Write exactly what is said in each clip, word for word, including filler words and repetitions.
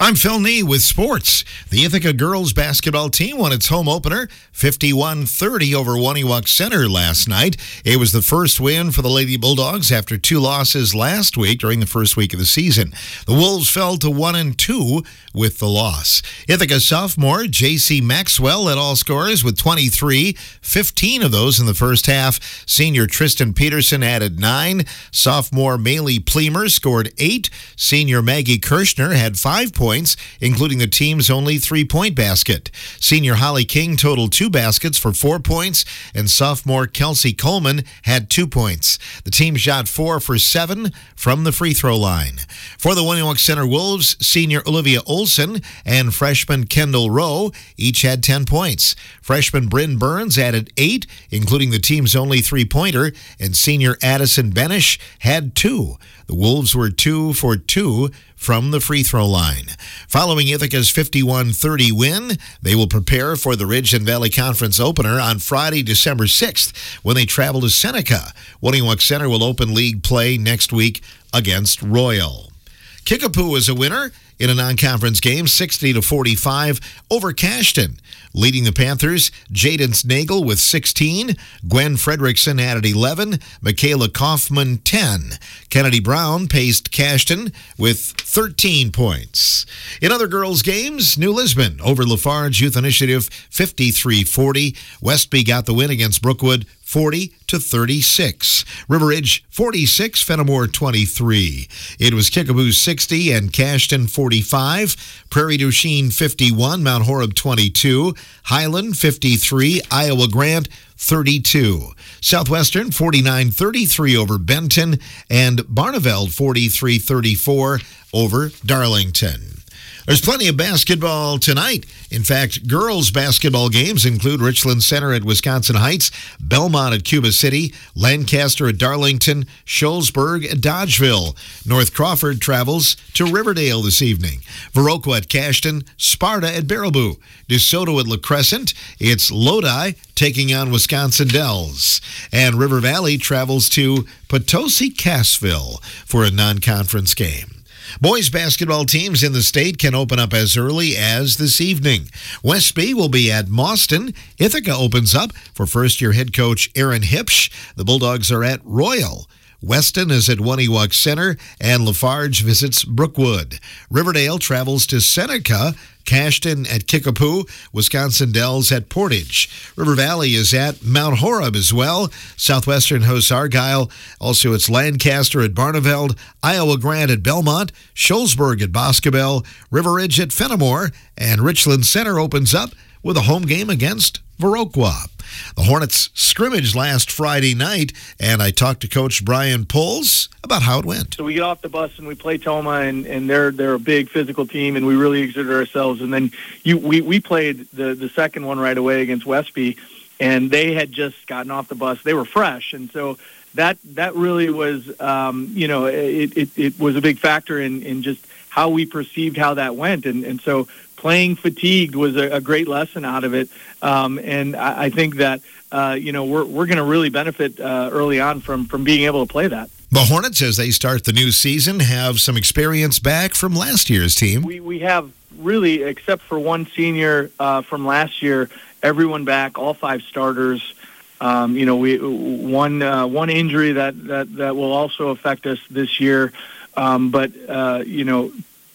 I'm Phil Nee with sports. The Ithaca girls basketball team won its home opener fifty-one thirty over Waniwak Center last night. It was the first win for the Lady Bulldogs after two losses last week during the first week of the season. The Wolves fell to one and two with the loss. Ithaca sophomore J C Maxwell led all scorers with twenty-three, fifteen of those in the first half. Senior Tristan Peterson added nine. Sophomore Maylee Pleamer scored eight. Senior Maggie Kirshner had five points. points, including the team's only three-point basket. Senior Holly King totaled two baskets for four points, and sophomore Kelsey Coleman had two points. The team shot four for seven from the free throw line. For the Waniwak Center Wolves, senior Olivia Olson and freshman Kendall Rowe each had ten points. Freshman Bryn Burns added eight, including the team's only three-pointer, and senior Addison Benish had two. The Wolves were two for two from the free throw line. Following Ithaca's fifty-one thirty win, they will prepare for the Ridge and Valley Conference opener on Friday, December sixth, when they travel to Seneca. Waniwak Center will open league play next week against Royal. Kickapoo is a winner in a non-conference game, sixty to forty-five over Cashton. Leading the Panthers, Jaden Snagel with sixteen. Gwen Fredrickson added eleven. Michaela Kaufman, ten. Kennedy Brown paced Cashton with thirteen points. In other girls' games, New Lisbon over Lafarge Youth Initiative fifty-three forty. Westby got the win against Brookwood forty to thirty-six. River Ridge forty-six, Fenimore twenty-three. It was Kickapoo sixty and Cashton forty-five. Prairie du Chien fifty-one, Mount Horeb twenty-two. Highland fifty-three, Iowa Grant thirty-two. Southwestern forty-nine thirty-three over Benton, and Barneveld forty-three thirty-four over Darlington. There's plenty of basketball tonight. In fact, girls' basketball games include Richland Center at Wisconsin Heights, Belmont at Cuba City, Lancaster at Darlington, Shullsburg at Dodgeville. North Crawford travels to Riverdale this evening. Viroqua at Cashton, Sparta at Baraboo. DeSoto at La Crescent. It's Lodi taking on Wisconsin Dells. And River Valley travels to Potosi-Cassville for a non-conference game. Boys basketball teams in the state can open up as early as this evening. Westby will be at Mauston. Ithaca opens up for first-year head coach Aaron Hipsch. The Bulldogs are at Royal. Weston is at Waniwak Center, and Lafarge visits Brookwood. Riverdale travels to Seneca. Cashton at Kickapoo, Wisconsin Dells at Portage. River Valley is at Mount Horeb as well. Southwestern hosts Argyle. Also, it's Lancaster at Barneveld, Iowa Grant at Belmont, Shullsburg at Boscobel, River Ridge at Fenimore, and Richland Center opens up with a home game against Viroqua. The Hornets scrimmaged last Friday night, and I talked to Coach Brian Poles about how it went. So we get off the bus and we play Toma, and, and they're they're a big physical team, and we really exerted ourselves. And then you we, we played the, the second one right away against Westby, and they had just gotten off the bus. They were fresh, and so that that really was, um, you know, it, it, it was a big factor in, in just how we perceived how that went. And, and so playing fatigued was a, a great lesson out of it. Um, and I, I think that, uh, you know, we're we're going to really benefit uh, early on from, from being able to play that. The Hornets, as they start the new season, have some experience back from last year's team. We we have really, except for one senior uh, from last year, everyone back, all five starters. Um, you know, we one uh, one injury that, that, that will also affect us this year. Um, but, uh, you know,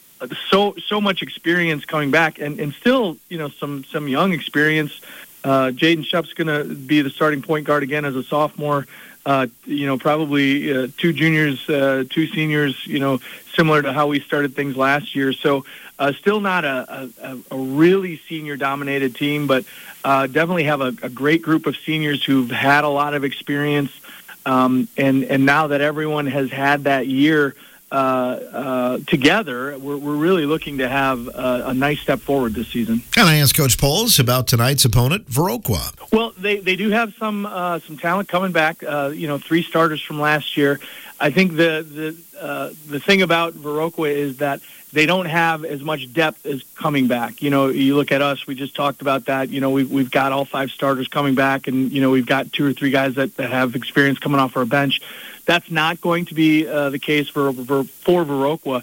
so so much experience coming back, and, and still, you know, some, some young experience. Uh, Jaden Shep's going to be the starting point guard again as a sophomore. Uh, you know, probably uh, two juniors, uh, two seniors, you know, similar to how we started things last year. So uh, still not a, a, a really senior-dominated team, but uh, definitely have a, a great group of seniors who've had a lot of experience. Um, and, and now that everyone has had that year Uh, uh, together, we're, we're really looking to have a, a nice step forward this season. And I asked Coach Poles about tonight's opponent, Viroqua. Well, they, they do have some uh, some talent coming back. Uh, you know, three starters from last year. I think the the uh, the thing about Viroqua is that they don't have as much depth as coming back. You know, you look at us. We just talked about that. You know, we've we've got all five starters coming back, and you know, we've got two or three guys that, that have experience coming off our bench. That's not going to be uh, the case for, for for Viroqua.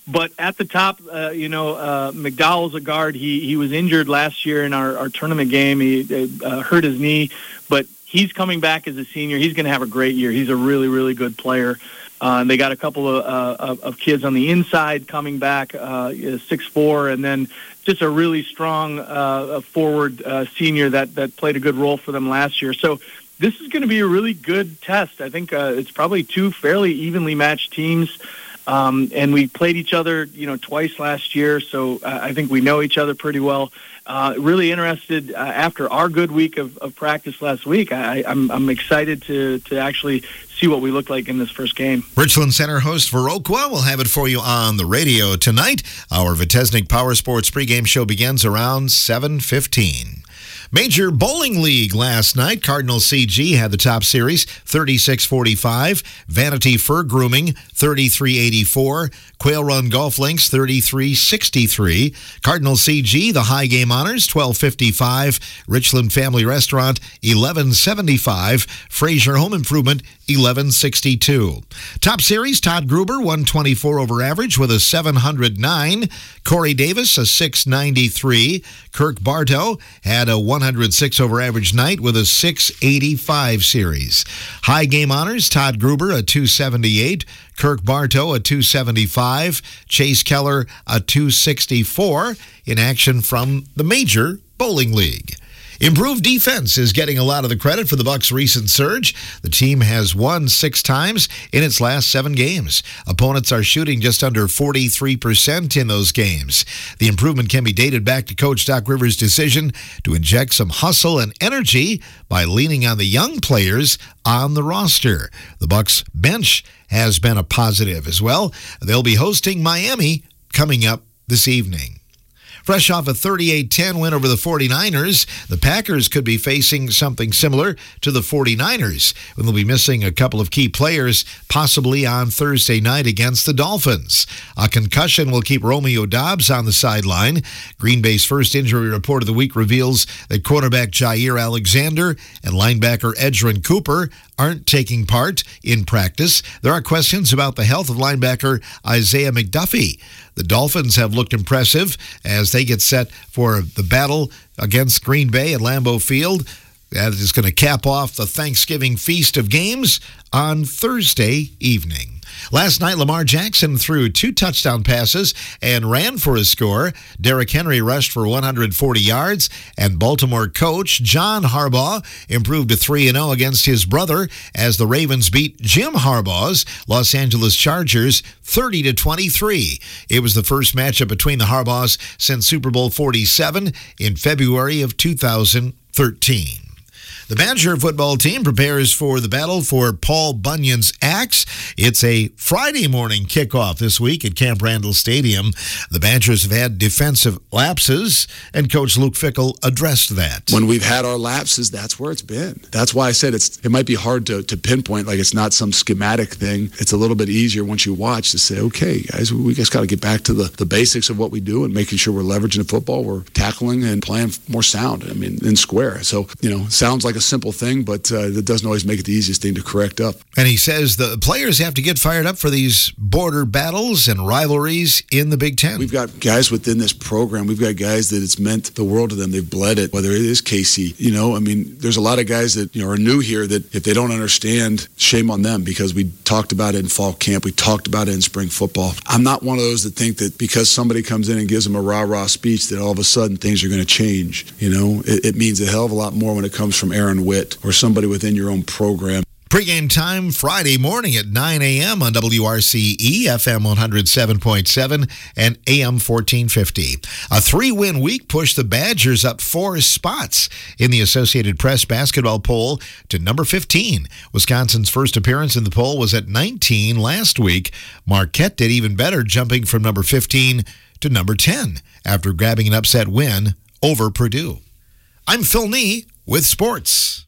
But at the top, uh, you know, uh, McDowell's a guard. He he was injured last year in our, our tournament game. He uh, hurt his knee, but he's coming back as a senior. He's going to have a great year. He's a really, really good player. Uh, and they got a couple of, uh, of, of kids on the inside coming back, uh, six foot four, and then just a really strong uh, forward uh, senior that, that played a good role for them last year. So this is going to be a really good test. I think uh, it's probably two fairly evenly matched teams. Um, and we played each other, you know, twice last year, so uh, I think we know each other pretty well. Uh, really interested uh, after our good week of, of practice last week. I, I'm, I'm excited to, to actually see what we look like in this first game. Richland Center host Viroqua will have it for you on the radio tonight. Our Vitesnik Power Sports pregame show begins around seven fifteen. Major Bowling League last night. Cardinal C G had the top series, thirty-six forty-five. Vanity Fur Grooming, thirty-three eighty-four. Quail Run Golf Links, thirty-three sixty-three. Cardinal C G, the High Game Honors, twelve fifty-five. Richland Family Restaurant, eleven seventy-five. Fraser Home Improvement, eleven sixty-two. Top series, Todd Gruber, one twenty-four over average with a seven hundred nine. Corey Davis, a six ninety-three. Kirk Bartow had a one hundred six over average night with a six eighty-five series. High Game Honors, Todd Gruber, a two seventy-eight. Kirk Bartow, a two seventy-five. Chase Keller, a two sixty-four. In action from the Major Bowling League. Improved defense is getting a lot of the credit for the Bucks' recent surge. The team has won six times in its last seven games. Opponents are shooting just under forty-three percent in those games. The improvement can be dated back to Coach Doc Rivers' decision to inject some hustle and energy by leaning on the young players on the roster. The Bucks' bench has been a positive as well. They'll be hosting Miami coming up this evening. Fresh off a thirty-eight ten win over the forty-niners, the Packers could be facing something similar to the forty-niners when they'll be missing a couple of key players, possibly on Thursday night against the Dolphins. A concussion will keep Romeo Doubs on the sideline. Green Bay's first injury report of the week reveals that quarterback Jair Alexander and linebacker Edgerrin Cooper aren't taking part in practice. There are questions about the health of linebacker Isaiah McDuffie. The Dolphins have looked impressive as they get set for the battle against Green Bay at Lambeau Field. That is going to cap off the Thanksgiving feast of games on Thursday evening. Last night, Lamar Jackson threw two touchdown passes and ran for a score. Derrick Henry rushed for one hundred forty yards, and Baltimore coach John Harbaugh improved to three and oh against his brother as the Ravens beat Jim Harbaugh's Los Angeles Chargers thirty to twenty-three. It was the first matchup between the Harbaughs since Super Bowl forty-seven in February of two thousand thirteen. The Badger football team prepares for the battle for Paul Bunyan's axe. It's a Friday morning kickoff this week at Camp Randall Stadium. The Badgers have had defensive lapses, and Coach Luke Fickell addressed that. When we've had our lapses, that's where it's been. That's why I said it's it might be hard to, to pinpoint, like it's not some schematic thing. It's a little bit easier once you watch to say, okay, guys, we just got to get back to the, the basics of what we do and making sure we're leveraging the football, we're tackling and playing more sound, I mean, in square. So, you know, sounds like a simple thing, but uh, that doesn't always make it the easiest thing to correct up. And he says the players have to get fired up for these border battles and rivalries in the Big Ten. We've got guys within this program. We've got guys that it's meant the world to them. They've bled it, whether it is Casey. You know, I mean, there's a lot of guys that, you know, are new here that if they don't understand, shame on them, because we talked about it in fall camp. We talked about it in spring football. I'm not one of those that think that because somebody comes in and gives them a rah-rah speech that all of a sudden things are going to change. You know, it, it means a hell of a lot more when it comes from Aaron Witt or somebody within your own program. Pre-game time Friday morning at nine a.m. on W R C E, F M one oh seven point seven and A M fourteen fifty. A three-win week pushed the Badgers up four spots in the Associated Press basketball poll to number fifteen. Wisconsin's first appearance in the poll was at nineteen last week. Marquette did even better, jumping from number fifteen to number ten after grabbing an upset win over Purdue. I'm Phil Nee with sports.